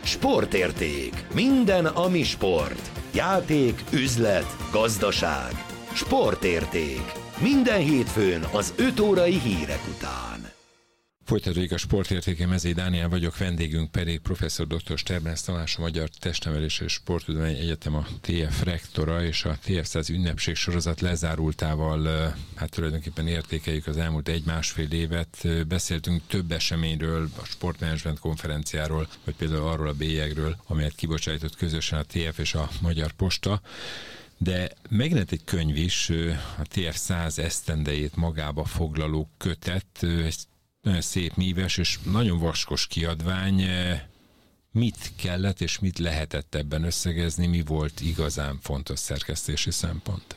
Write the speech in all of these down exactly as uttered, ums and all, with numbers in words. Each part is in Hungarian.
Sportérték. Minden, ami sport. Játék, üzlet, gazdaság. Sportérték. Minden hétfőn az öt órai hírek után. Folytatódik a Sportértéke, Mezei Dániel vagyok, vendégünk pedig professzor dr. Sterblenz Tamás, a Magyar Testnevelés és Sporttudományi Egyetem a té ef rektora, és a té ef száz ünnepség sorozat lezárultával hát tulajdonképpen értékeljük az elmúlt egy-másfél évet. Beszéltünk több eseményről, a sportmenedzsment konferenciáról, vagy például arról a bélyegről, amelyet kibocsájtott közösen a té ef és a Magyar Posta. De megjelent egy könyv is, a té ef száz esztendejét magába foglaló kötet, egy nagyon szép, míves és nagyon vaskos kiadvány. Mit kellett és mit lehetett ebben összegezni, mi volt igazán fontos szerkesztési szempont?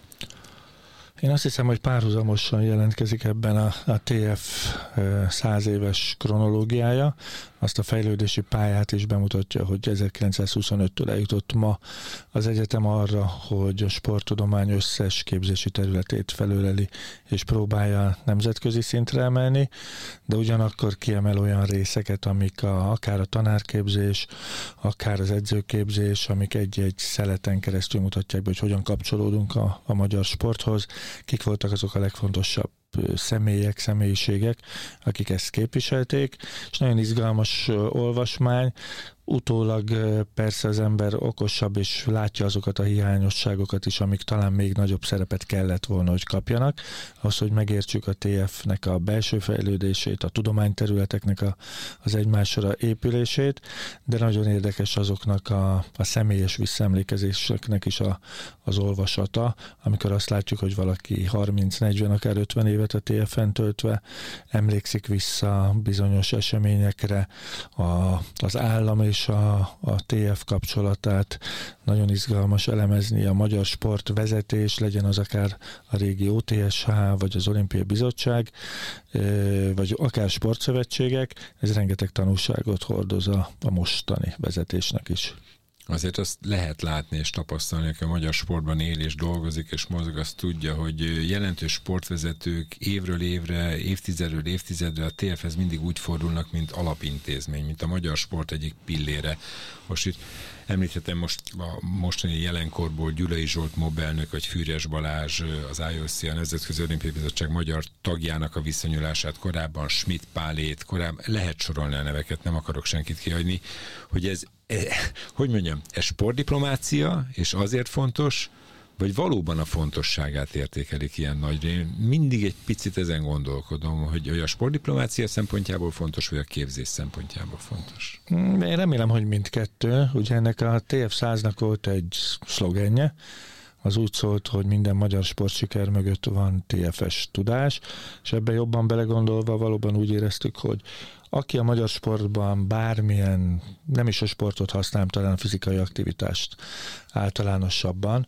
Én azt hiszem, hogy párhuzamosan jelentkezik ebben a, a té ef száz éves kronológiája, azt a fejlődési pályát is bemutatja, hogy ezerkilencszázhuszonöttől eljutott ma az egyetem arra, hogy a sporttudomány összes képzési területét felöleli és próbálja nemzetközi szintre emelni, de ugyanakkor kiemel olyan részeket, amik a, akár a tanárképzés, akár az edzőképzés, amik egy-egy szeleten keresztül mutatják be, hogy hogyan kapcsolódunk a, a magyar sporthoz, kik voltak azok a legfontosabb személyek, személyiségek, akik ezt képviselték, és nagyon izgalmas olvasmány. Utólag persze az ember okosabb, és látja azokat a hiányosságokat is, amik talán még nagyobb szerepet kellett volna, hogy kapjanak, ahhoz, hogy megértsük a té ef-nek a belső fejlődését, a tudományterületeknek a, az egymásra épülését, de nagyon érdekes azoknak a, a személyes visszaemlékezéseknek is a, az olvasata, amikor azt látjuk, hogy valaki harminc, negyven, akár ötven évet a té ef-en töltve emlékszik vissza bizonyos eseményekre, a, az állam és a, a té ef kapcsolatát. Nagyon izgalmas elemezni a magyar sportvezetés, legyen az akár a régi o té es há, vagy az Olimpiai Bizottság, vagy akár sportszövetségek. Ez rengeteg tanulságot hordoz a, a mostani vezetésnek is. Azért azt lehet látni és tapasztalni, aki a magyar sportban él és dolgozik és mozog, azt tudja, hogy jelentős sportvezetők évről évre, évtizedről évtizedre a té ef-hez mindig úgy fordulnak, mint alapintézmény, mint a magyar sport egyik pillére. Most itt említhetem most a mostani jelenkorból Gyulai Zsolt mobelnök, vagy Fűrjes Balázs, az i o cé, a Nemzetközi Olimpiai Bizottság magyar tagjának a viszonyulását, korábban Schmidt Pálét, korábban lehet sorolni a neveket, nem akarok senkit kihagyni, hogy ez hogy mondjam, ez sportdiplomácia, és azért fontos, vagy valóban a fontosságát értékelik ilyen nagyra. Én mindig egy picit ezen gondolkodom, hogy, hogy a sportdiplomácia szempontjából fontos, vagy a képzés szempontjából fontos. Én remélem, hogy mindkettő. Ugye ennek a té ef száznak volt egy szlogenje, az úgy szólt, hogy minden magyar sportsiker mögött van té ef-es tudás, és ebben jobban belegondolva valóban úgy éreztük, hogy aki a magyar sportban bármilyen, nem is a sportot használom, talán a fizikai aktivitást általánosabban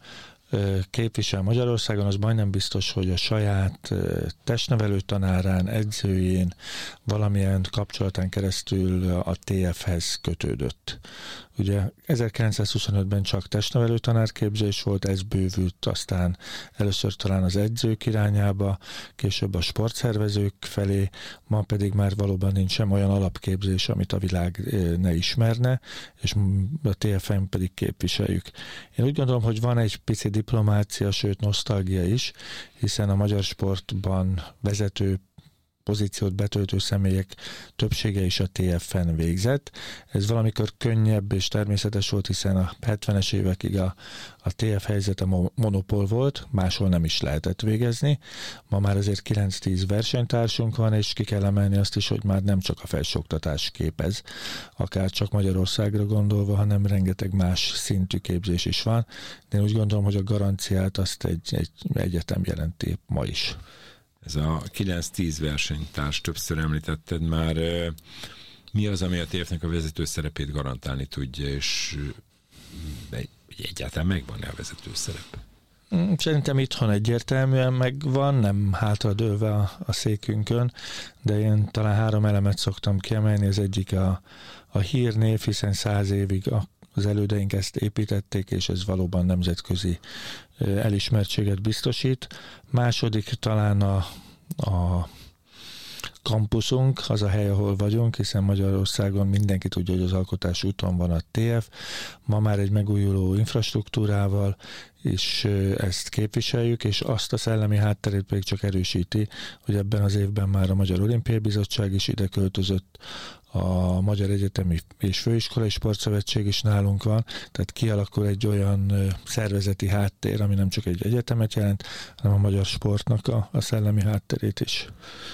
képvisel Magyarországon, az majdnem biztos, hogy a saját testnevelő tanárán, edzőjén, valamilyen kapcsolatán keresztül a té ef-hez kötődött. Ugye ezerkilencszázhuszonötben csak testnevelő tanárképzés volt, ez bővült aztán először talán az edzők irányába, később a sportszervezők felé, ma pedig már valóban nincs sem olyan alapképzés, amit a világ ne ismerne, és a té ef-en pedig képviseljük. Én úgy gondolom, hogy van egy pici diplomácia, sőt nosztalgia is, hiszen a magyar sportban vezető pozíciót betöltő személyek többsége is a té ef-en végzett. Ez valamikor könnyebb és természetes volt, hiszen a hetvenes évekig a, a té ef helyzete monopól volt, máshol nem is lehetett végezni. Ma már azért kilenc-tíz versenytársunk van, és ki kell emelni azt is, hogy már nem csak a felsőoktatás képez, akár csak Magyarországra gondolva, hanem rengeteg más szintű képzés is van. De én úgy gondolom, hogy a garanciát azt egy, egy egyetem jelenti ma is. Ez a kilenc-tíz versenytárs, többször említetted már, mi az, ami a té ef-nek a vezető szerepét garantálni tudja, és egyáltalán megvan-e a vezető szerep? Szerintem itthon egyértelműen megvan, nem hátradőlve a, a székünkön, de én talán három elemet szoktam kiemelni, az egyik a, a hírnév, hiszen száz évig a az elődeink ezt építették, és ez valóban nemzetközi elismertséget biztosít. Második talán a, a kampuszunk, az a hely, ahol vagyunk, hiszen Magyarországon mindenki tudja, hogy az alkotás úton van a té ef, ma már egy megújuló infrastruktúrával, és ezt képviseljük, és azt a szellemi hátterét pedig csak erősíti, hogy ebben az évben már a Magyar Olimpiai Bizottság is ide költözött, a Magyar Egyetemi és Főiskolai Sportszövetség is nálunk van, tehát kialakul egy olyan szervezeti háttér, ami nem csak egy egyetemet jelent, hanem a magyar sportnak a, a szellemi hátterét is.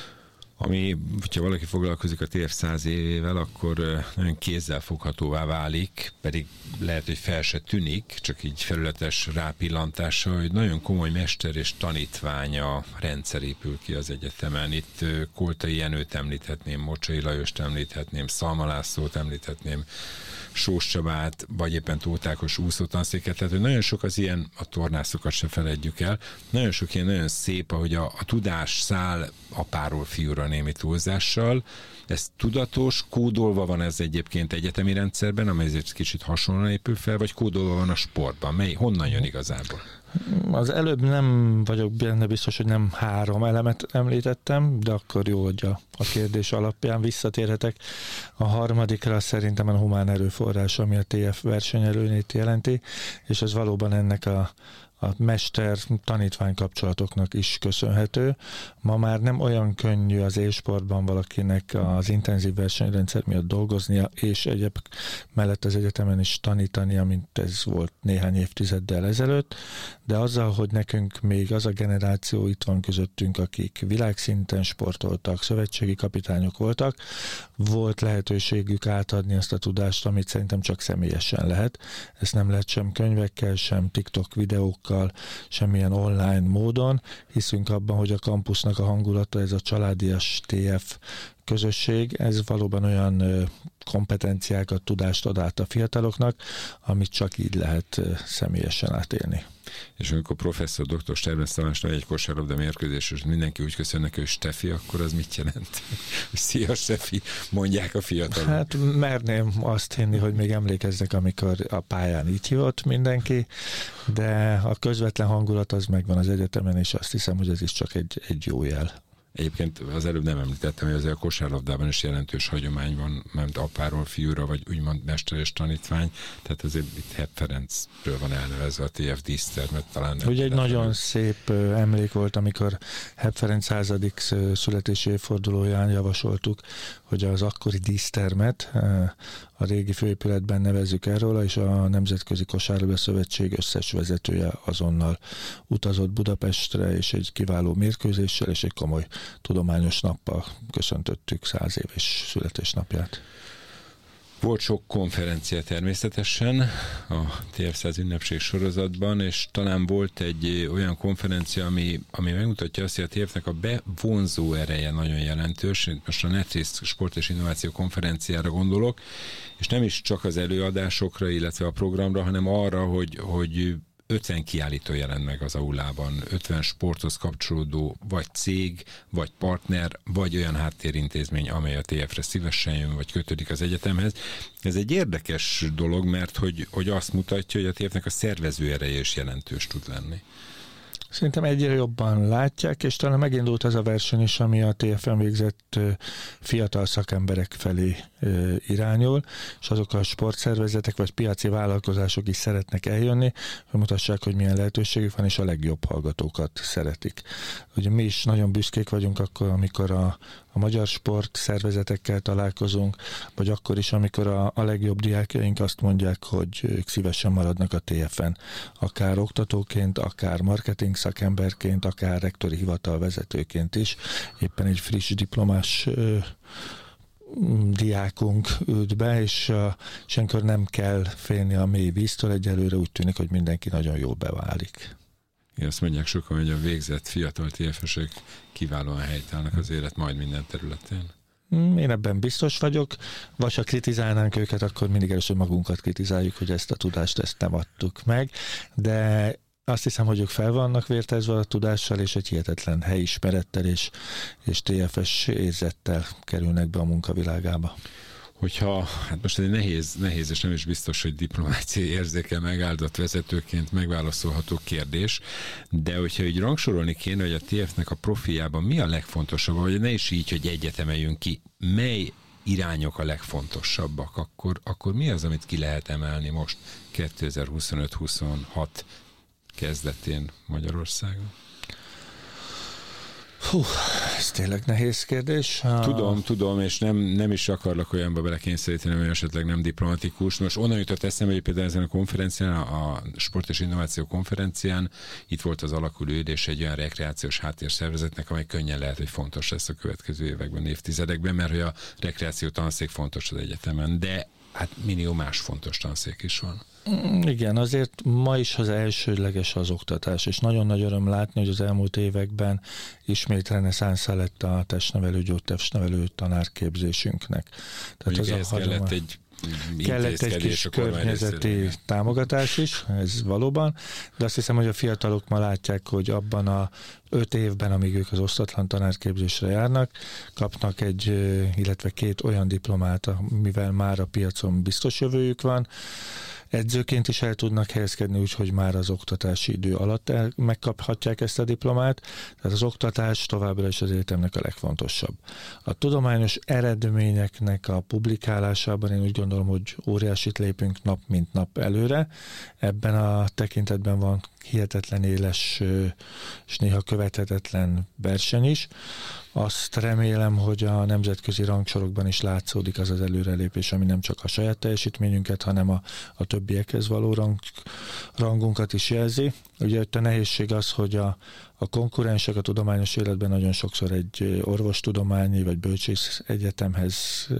Ami, hogyha valaki foglalkozik a té ef száz évével, akkor nagyon kézzelfoghatóvá válik, pedig lehet, hogy fel se tűnik, csak így felületes rápillantással, hogy nagyon komoly mester és tanítványa rendszer épül ki az egyetemen. Itt Koltai Jenőt említhetném, Mocsai Lajost említhetném, Szalma Lászlót említhetném, Sós Csabát, vagy éppen Tóth Ákos úszótanszéket, tehát hogy nagyon sok az ilyen, a tornászokat se feledjük el, nagyon sok ilyen nagyon szép, ahogy a, a tudás száll apáról fiúra némi túlzással. Ez tudatos, kódolva van ez egyébként egyetemi rendszerben, amely egy kicsit hasonlóan épül fel, vagy kódolva van a sportban? Mely, honnan jön igazából? Az előbb nem vagyok benne biztos, hogy nem három elemet említettem, de akkor jó, hogy a, a kérdés alapján visszatérhetek. A harmadikra szerintem a humán erőforrás, ami a té ef versenyelőnyét jelenti, és ez valóban ennek a a mester-tanítvány kapcsolatoknak is köszönhető. Ma már nem olyan könnyű az élsportban valakinek az intenzív versenyrendszer miatt dolgoznia, és egyéb mellett az egyetemen is tanítania, mint ez volt néhány évtizeddel ezelőtt, de azzal, hogy nekünk még az a generáció itt van közöttünk, akik világszinten sportoltak, szövetségi kapitányok voltak, volt lehetőségük átadni azt a tudást, amit szerintem csak személyesen lehet. Ezt nem lehet sem könyvekkel, sem TikTok videókkal, semmilyen online módon. Hiszünk abban, hogy a kampusznak a hangulata, ez a családias té ef közösség, ez valóban olyan kompetenciákat, tudást ad át a fiataloknak, amit csak így lehet személyesen átélni. És amikor professzor, doktor Sterbes Tamásnál egy kosárlabda mérkőzés, és mindenki úgy köszön neki, hogy Stefi, akkor az mit jelent? Szia, Stefi, mondják a fiatalok. Hát merném azt hinni, hogy még emlékeznek, amikor a pályán így hívott mindenki, de a közvetlen hangulat az megvan az egyetemen, és azt hiszem, hogy ez is csak egy, egy jó jel. Egyébként az előbb nem említettem, hogy azért a kosárlabdában is jelentős hagyomány van, mert apáról fiúra, vagy úgymond mester és tanítvány, tehát azért itt Hepp Ferencről van elnevezve a té ef dísztermet, talán nem. Ugye egy nagyon elő. szép emlék volt, amikor Hepp Ferenc századik születési évfordulóján javasoltuk, hogy az akkori dísztermet a régi főépületben nevezzük erről, és a Nemzetközi Kosárlabda Szövetség összes vezetője azonnal utazott Budapestre, és egy kiváló mérkőzéssel és egy komoly tudományos nappal köszöntöttük száz éves születésnapját. Volt sok konferencia természetesen a té ef száz ünnepség sorozatban, és talán volt egy olyan konferencia, ami, ami megmutatja azt, hogy a té ef-nek a bevonzó ereje nagyon jelentős. Most a NETRISZ Sport és Innováció konferenciára gondolok, és nem is csak az előadásokra, illetve a programra, hanem arra, hogy, hogy ötven kiállító jelent meg az aulában, ötven sporthoz kapcsolódó vagy cég, vagy partner, vagy olyan háttérintézmény, amely a té ef-re szívesen jön, vagy kötődik az egyetemhez. Ez egy érdekes dolog, mert hogy, hogy azt mutatja, hogy a té ef-nek a szervező ereje is jelentős tud lenni. Szerintem egyre jobban látják, és talán megindult az a verseny is, ami a té ef-en végzett fiatal szakemberek felé irányul, és azok a sportszervezetek vagy piaci vállalkozások is szeretnek eljönni, hogy mutassák, hogy milyen lehetőségük van, és a legjobb hallgatókat szeretik. Ugye mi is nagyon büszkék vagyunk akkor, amikor a, a magyar sport szervezetekkel találkozunk, vagy akkor is, amikor a, a legjobb diákjaink azt mondják, hogy ők szívesen maradnak a té ef-en, akár oktatóként, akár marketing szakemberként, akár rektori hivatal vezetőként is. Éppen egy friss diplomás ö, diákunk ült be, és uh, senkor nem kell félni a mély víztől, egyelőre úgy tűnik, hogy mindenki nagyon jól beválik. Igen, azt mondják sokan, hogy a végzett fiatal té ef-esek kiválóan helytállnak az élet majd minden területén. Én ebben biztos vagyok, vagy ha kritizálnánk őket, akkor mindig először magunkat kritizáljuk, hogy ezt a tudást ezt nem adtuk meg, de azt hiszem, hogy ők fel vannak vértezve a tudással, és egy hihetetlen helyismerettel és, és té ef-es érzettel kerülnek be a munkavilágába. Hogyha, hát most egy nehéz, nehéz, és nem is biztos, hogy diplomáciai érzéke megáldott vezetőként megválaszolható kérdés, de hogyha így rangsorolni kéne, hogy a té ef-nek a profiljában mi a legfontosabb, vagy ne is így, hogy egyet emeljünk ki, mely irányok a legfontosabbak, akkor, akkor mi az, amit ki lehet emelni most kétezer-huszonöt huszonhat kezdetén Magyarországon? Hú, ez tényleg nehéz kérdés. Tudom, tudom, és nem, nem is akarlak olyanba belekényszeríteni, hogy esetleg nem diplomatikus. Most onnan jutott eszembe, hogy például ezen a konferencián, a Sport és Innováció konferencián itt volt az alakuló ülés egy olyan rekreációs háttérszervezetnek, amely könnyen lehet, hogy fontos lesz a következő években, évtizedekben, mert hogy a rekreáció tanszék fontos az egyetemen, de hát millió más fontos tanszék is van. Igen, azért ma is az elsődleges az oktatás, és nagyon nagy öröm látni, hogy az elmúlt években ismét reneszánszá lett a testnevelő, gyógytestnevelő tanárképzésünknek. Tehát az ehhez a kellett egy kellett egy kis környezeti támogatás is, ez valóban, de azt hiszem, hogy a fiatalok ma látják, hogy abban a öt évben, amíg ők az osztatlan tanárképzésre járnak, kapnak egy, illetve két olyan diplomát, mivel már a piacon biztos jövőjük van, edzőként is el tudnak helyezkedni, úgyhogy már az oktatási idő alatt el, megkaphatják ezt a diplomát, tehát az oktatás továbbra is az egyetemnek a legfontosabb. A tudományos eredményeknek a publikálásában én úgy gondolom, hogy óriásit lépünk nap mint nap előre. Ebben a tekintetben van hihetetlen éles és néha követhetetlen verseny is. Azt remélem, hogy a nemzetközi rangsorokban is látszódik az az előrelépés, ami nem csak a saját teljesítményünket, hanem a, a többiekhez való rang, rangunkat is jelzi. Ugye itt a nehézség az, hogy a, a konkurensek a tudományos életben nagyon sokszor egy orvostudományi vagy bölcsész egyetemhez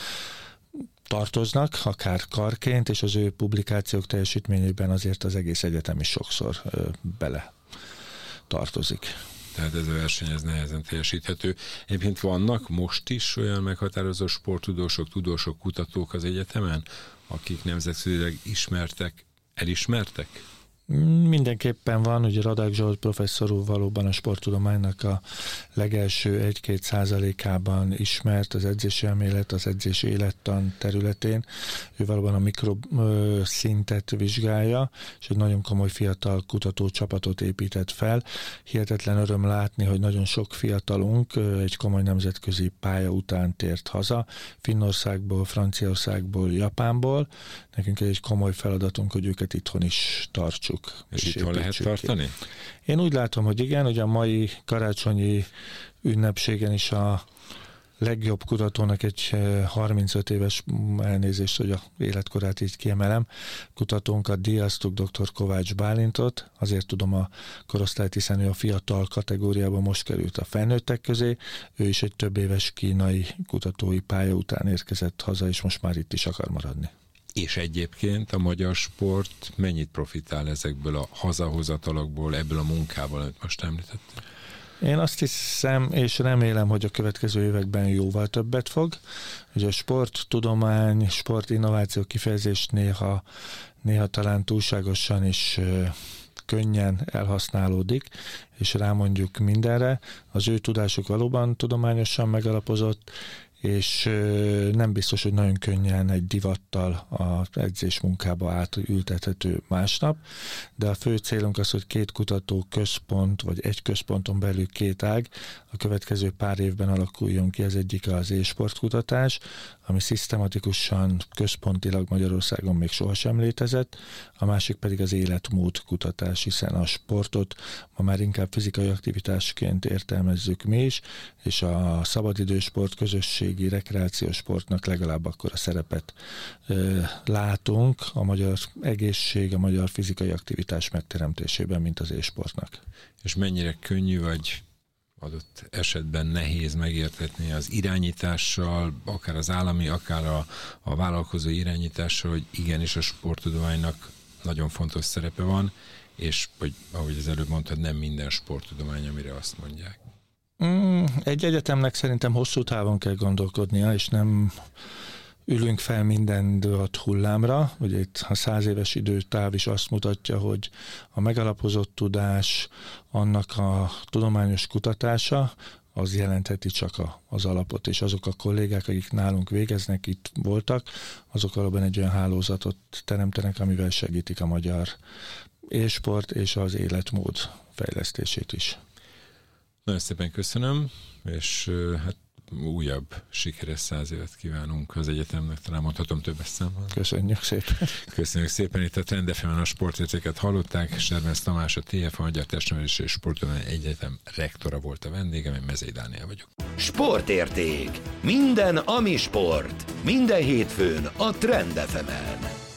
tartoznak, akár karként, és az ő publikációk teljesítményében azért az egész egyetem is sokszor bele tartozik. Tehát ez a verseny, ez nehezen teljesíthető. Egyébként vannak most is olyan meghatározó sporttudósok, tudósok, kutatók az egyetemen, akik nemzetközileg ismertek, elismertek? Mindenképpen van, ugye Radák Zsolt professzor úr valóban a sporttudománynak a legelső egy-két százalékában ismert az edzési elmélet, az edzési élettan területén. Ő valóban a mikroszintet vizsgálja, és egy nagyon komoly fiatal kutatócsapatot épített fel. Hihetetlen öröm látni, hogy nagyon sok fiatalunk egy komoly nemzetközi pálya után tért haza, Finnországból, Franciaországból, Japánból. Nekünk egy komoly feladatunk, hogy őket itthon is tartsuk. És, és itthon lehet tartani? Ki. Én úgy látom, hogy igen, hogy a mai karácsonyi ünnepségen is a legjobb kutatónak egy harmincöt éves, elnézést, hogy a életkorát így kiemelem, kutatónkat díjaztuk, dr. Kovács Bálintot, azért tudom a korosztályt, hiszen ő a fiatal kategóriában most került a felnőttek közé, ő is egy több éves kínai kutatói pálya után érkezett haza, és most már itt is akar maradni. És egyébként a magyar sport mennyit profitál ezekből a hazahozatalokból, ebből a munkából, amit most említettem? Én azt hiszem, és remélem, hogy a következő években jóval többet fog. Hogy a sporttudomány, sportinnováció kifejezés néha, néha talán túlságosan is könnyen elhasználódik, és rámondjuk mindenre. Az ő tudásuk valóban tudományosan megalapozott, és nem biztos, hogy nagyon könnyen egy divattal az edzés munkába átültethető másnap, de a fő célunk az, hogy két kutató központ, vagy egy központon belül két ág a következő pár évben alakuljon ki. Az egyik az e-sportkutatás, ami szisztematikusan, központilag Magyarországon még sohasem létezett, a másik pedig az életmód kutatás, hiszen a sportot ma már inkább fizikai aktivitásként értelmezzük mi is, és a szabadidősport, közösségi, rekreációs sportnak legalább akkora szerepet ö, látunk a magyar egészség, a magyar fizikai aktivitás megteremtésében, mint az e-sportnak. És mennyire könnyű vagy adott esetben nehéz megértetni az irányítással, akár az állami, akár a, a vállalkozó irányítással, hogy igenis a sporttudománynak nagyon fontos szerepe van, és hogy, ahogy az előbb mondtad, nem minden sporttudomány, amire azt mondják. Mm, egy egyetemnek szerintem hosszú távon kell gondolkodnia, és nem ülünk fel minden divat hullámra. Ugye itt a száz éves időtáv is azt mutatja, hogy a megalapozott tudás, annak a tudományos kutatása, az jelentheti csak a, az alapot, és azok a kollégák, akik nálunk végeznek, itt voltak, azok valóban egy olyan hálózatot teremtenek, amivel segítik a magyar élsport és az életmód fejlesztését is. Nagyon szépen köszönöm, és hát újabb sikeres száz évet kívánunk az egyetemnek, talán mondhatom többes számmal. Köszönjük szépen. Köszönjük szépen, itt a Trend ef emen a sportértéket hallották, Servenc Tamás, a té ef, a Magyar Testnevelési és Sportudományi Egyetem rektora volt a vendégem, én Mezei Dániel vagyok. Sportérték. Minden, ami sport. Minden hétfőn a Trend ef emen.